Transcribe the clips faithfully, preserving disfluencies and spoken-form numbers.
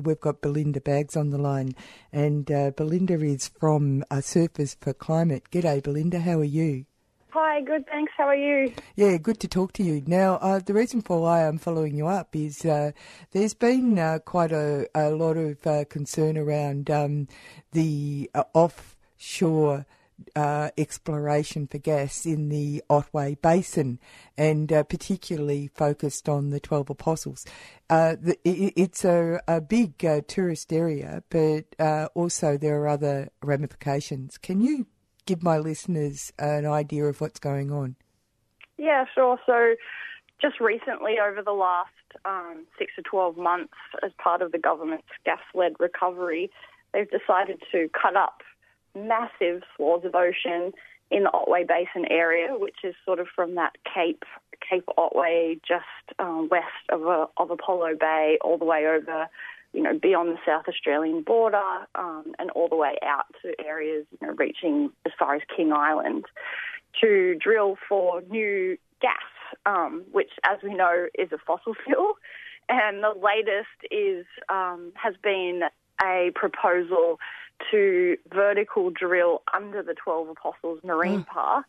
we've got Belinda Baggs on the line, and uh, Belinda is from uh, Surfers for Climate. G'day, Belinda. How are you? Hi, good, thanks. How are you? Yeah, good to talk to you. Now, uh, the reason for why I'm following you up is uh, there's been uh, quite a, a lot of uh, concern around um, the uh, offshore uh, exploration for gas in the Otway Basin, and uh, particularly focused on the Twelve Apostles. Uh, the, it, it's a, a big uh, tourist area, but uh, also there are other ramifications. Can you give my listeners an idea of what's going on? Yeah, sure. So just recently, over the last um, six to twelve months, as part of the government's gas-led recovery, they've decided to cut up massive swaths of ocean in the Otway Basin area, which is sort of from that Cape Cape Otway, just um, west of, uh, of Apollo Bay, all the way over, you know, beyond the South Australian border, um, and all the way out to areas, you know, reaching as far as King Island, to drill for new gas, um, which, as we know, is a fossil fuel. And the latest is um, has been a proposal to vertical drill under the Twelve Apostles Marine oh. Park,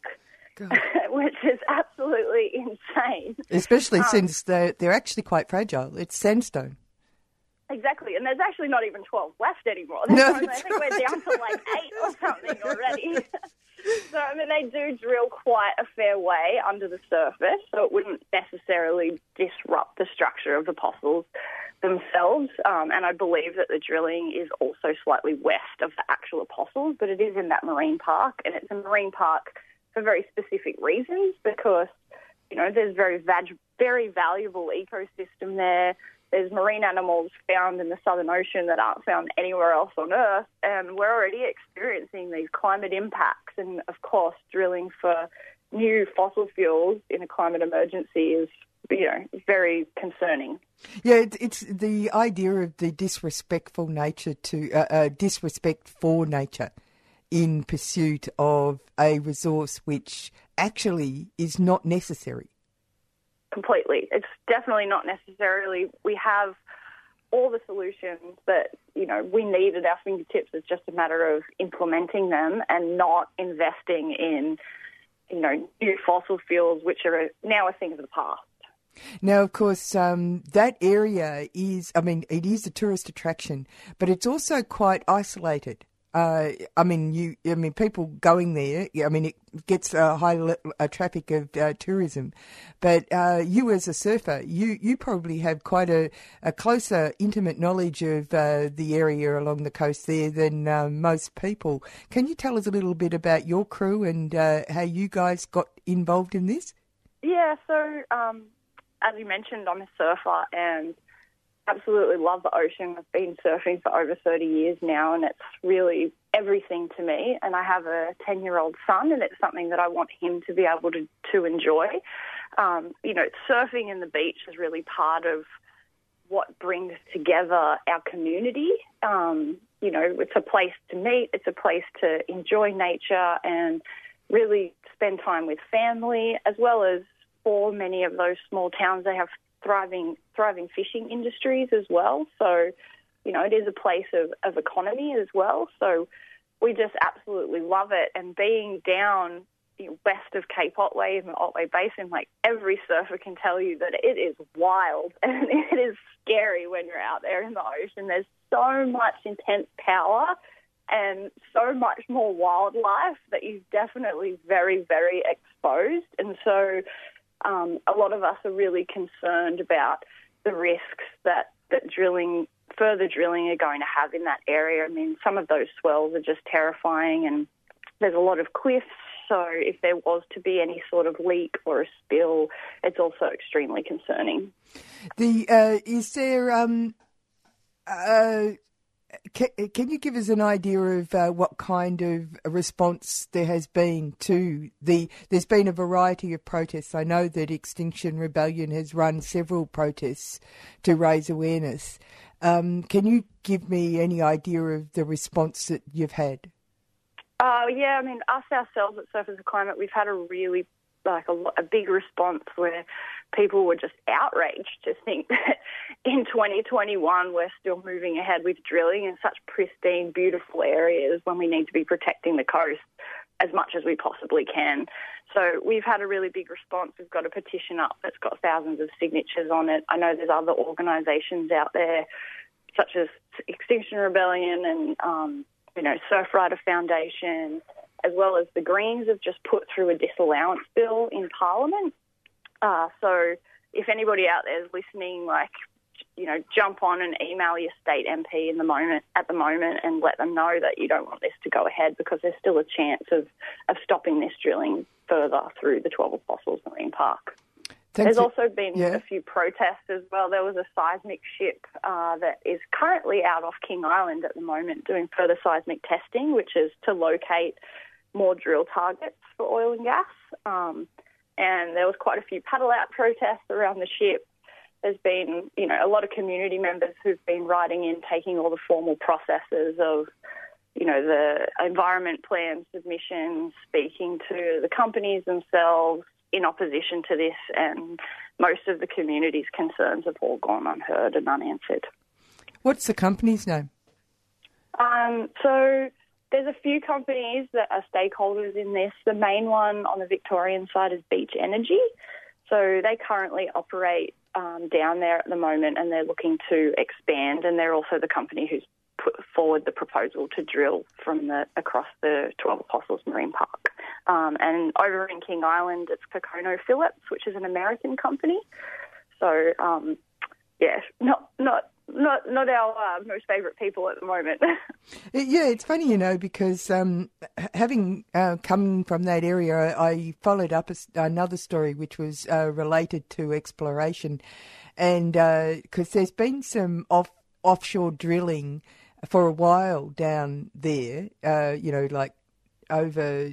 which is absolutely insane. Especially um, since they're, they're actually quite fragile. It's sandstone. Exactly, and there's actually not even twelve left anymore. No, I think right. we're down to like eight or something already. So, I mean, they do drill quite a fair way under the surface, so it wouldn't necessarily disrupt the structure of the apostles themselves. Um, and I believe that the drilling is also slightly west of the actual apostles, but it is in that marine park, and it's a marine park for very specific reasons because, you know, there's very vag- very valuable ecosystem there. There's marine animals found in the Southern Ocean that aren't found anywhere else on Earth, and we're already experiencing these climate impacts. And, of course, drilling for new fossil fuels in a climate emergency is, you know, very concerning. Yeah, it, it's the idea of the disrespectful nature to uh, uh, disrespect for nature in pursuit of a resource which actually is not necessary. Completely. It's definitely not necessarily. We have all the solutions that, you know, we need at our fingertips. It's just a matter of implementing them and not investing in, you know, new fossil fuels, which are now a thing of the past. Now, of course, um, that area is, I mean, it is a tourist attraction, but it's also quite isolated. Uh, I mean, you. I mean, people going there. I mean, it gets a high le- a traffic of uh, tourism, but uh, you as a surfer, you, you probably have quite a, a closer, intimate knowledge of uh, the area along the coast there than uh, most people. Can you tell us a little bit about your crew and uh, how you guys got involved in this? Yeah. So, um, as you mentioned, I'm a surfer and absolutely love the ocean. I've been surfing for over thirty years now, and it's really everything to me. And I have a ten-year-old son, and it's something that I want him to be able to, to enjoy. Um, you know, surfing in the beach is really part of what brings together our community. Um, you know, it's a place to meet. It's a place to enjoy nature and really spend time with family, as well as for many of those small towns, they have thriving thriving fishing industries as well. So, you know, it is a place of, of economy as well. So we just absolutely love it. And being down, you know, west of Cape Otway in the Otway Basin, like every surfer can tell you that it is wild and it is scary when you're out there in the ocean. There's so much intense power and so much more wildlife that you're definitely very, very exposed. And so um, a lot of us are really concerned about the risks that, that drilling, further drilling are going to have in that area. I mean, some of those swells are just terrifying, and there's a lot of cliffs. So if there was to be any sort of leak or a spill, it's also extremely concerning. The uh, is there um, uh, can, can you give us an idea of uh, what kind of response there has been to the? There's been a variety of protests. I know that Extinction Rebellion has run several protests to raise awareness. Um, can you give me any idea of the response that you've had? Uh, yeah, I mean, us ourselves at Surfers for Climate, we've had a really, like, a, a big response where people were just outraged to think that in twenty twenty-one we're still moving ahead with drilling in such pristine, beautiful areas when we need to be protecting the coast as much as we possibly can. So we've had a really big response. We've got a petition up that's got thousands of signatures on it. I know there's other organisations out there such as Extinction Rebellion and, um, you know, Surfrider Foundation, as well as the Greens have just put through a disallowance bill in Parliament. Uh, so if anybody out there is listening, like, you know, jump on and email your state M P in the moment at the moment and let them know that you don't want this to go ahead, because there's still a chance of, of stopping this drilling further through the twelve Apostles Marine Park. Thanks. There's also been yeah. a few protests as well. There was a seismic ship uh, that is currently out off King Island at the moment doing further seismic testing, which is to locate more drill targets for oil and gas. Um, and there was quite a few paddle-out protests around the ship. There's been, you know, a lot of community members who've been writing in, taking all the formal processes of, you know, the environment plan submissions, speaking to the companies themselves in opposition to this, and most of the community's concerns have all gone unheard and unanswered. What's the company's name? Um, so there's a few companies that are stakeholders in this. The main one on the Victorian side is Beach Energy. So they currently operate um, down there at the moment, and they're looking to expand, and they're also the company who's put forward the proposal to drill from the across the twelve Apostles Marine Park. Um, and over in King Island, it's ConocoPhillips, which is an American company. So, um, yeah, not not not not our uh, most favourite people at the moment. Yeah, it's funny, you know, because um, having uh, come from that area, I followed up a, another story which was uh, related to exploration, and because uh, there's been some off offshore drilling for a while down there, uh, you know, like over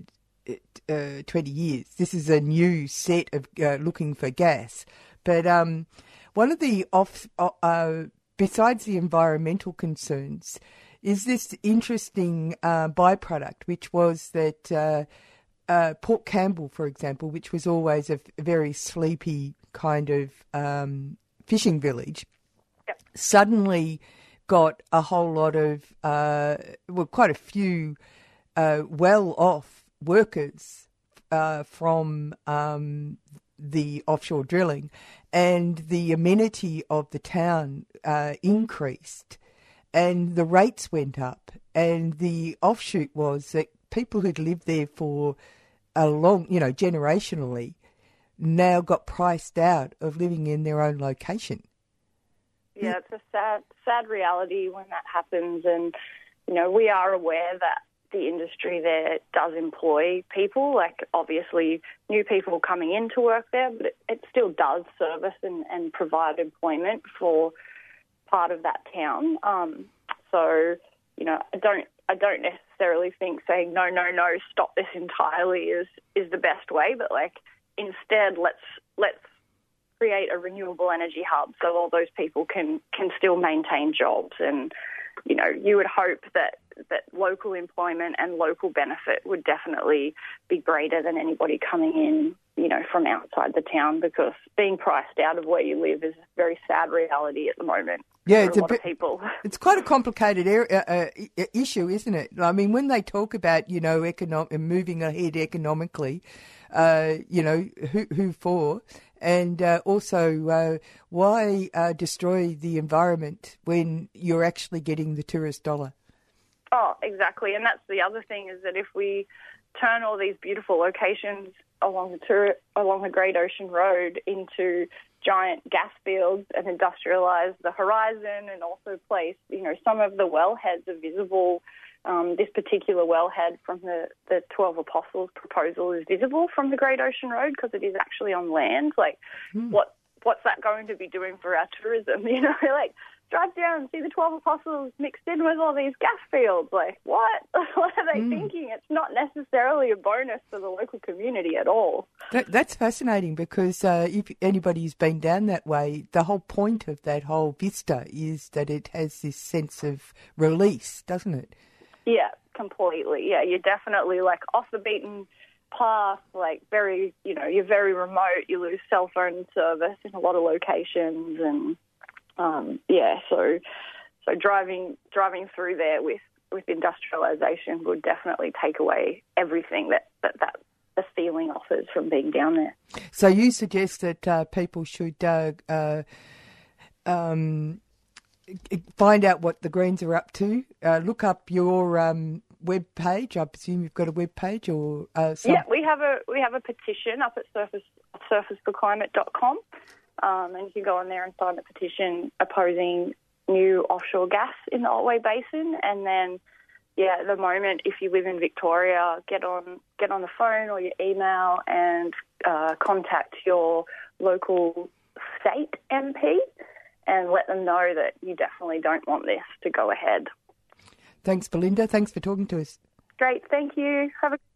uh, twenty years. This is a new set of uh, looking for gas. But um, one of the off, uh, besides the environmental concerns, is this interesting uh, byproduct, which was that uh, uh, Port Campbell, for example, which was always a very sleepy kind of um, fishing village, yep. suddenly got a whole lot of, uh, well, quite a few uh, well-off workers uh, from um, the offshore drilling, and the amenity of the town uh, increased, and the rates went up, and the offshoot was that people who'd lived there for a long, you know, generationally, now got priced out of living in their own location. Yeah, it's a sad, sad reality when that happens, and, you know, we are aware that the industry there does employ people, like obviously new people coming in to work there, but it, it still does service and, and provide employment for part of that town. Um, so, you know, I don't I don't necessarily think saying no, no, no, stop this entirely is, is the best way, but like instead let's let's create a renewable energy hub so all those people can, can still maintain jobs. And, you know, you would hope that, that local employment and local benefit would definitely be greater than anybody coming in, you know, from outside the town, because being priced out of where you live is a very sad reality at the moment. Yeah, for it's a a lot bit, of people. It's quite a complicated area, uh, issue, isn't it? I mean, when they talk about, you know, economic, moving ahead economically, uh, you know, who, who for? And uh, also, uh, why uh, destroy the environment when you're actually getting the tourist dollar? Oh, exactly. And that's the other thing, is that if we turn all these beautiful locations along the tour, along the Great Ocean Road into giant gas fields and industrialise the horizon, and also place, you know, some of the wellheads are visible. Um, this particular wellhead from the, the twelve Apostles proposal is visible from the Great Ocean Road because it is actually on land. Like, mm. what what's that going to be doing for our tourism? You know, like, drive down and see the twelve Apostles mixed in with all these gas fields. Like, what? What are they mm. thinking? It's not necessarily a bonus for the local community at all. That, that's fascinating, because uh, if anybody's been down that way, the whole point of that whole vista is that it has this sense of release, doesn't it? Yeah, completely. Yeah, you're definitely like off the beaten path, like very, you know, you're very remote, you lose cell phone service in a lot of locations, and um, yeah, so so driving driving through there with, with industrialisation would definitely take away everything that, that, that the feeling offers from being down there. So you suggest that uh, people should uh, uh, um, find out what the Greens are up to, uh, look up your um, web page. I presume you've got a web page, or uh, some... yeah, we have a we have a petition up at surface surface for climate dot com, um, and you can go on there and sign the petition opposing new offshore gas in the Otway Basin. And then, yeah, at the moment, if you live in Victoria, get on get on the phone or your email and uh, contact your local state M P and let them know that you definitely don't want this to go ahead. Thanks, Belinda. Thanks for talking to us. Great. Thank you. Have a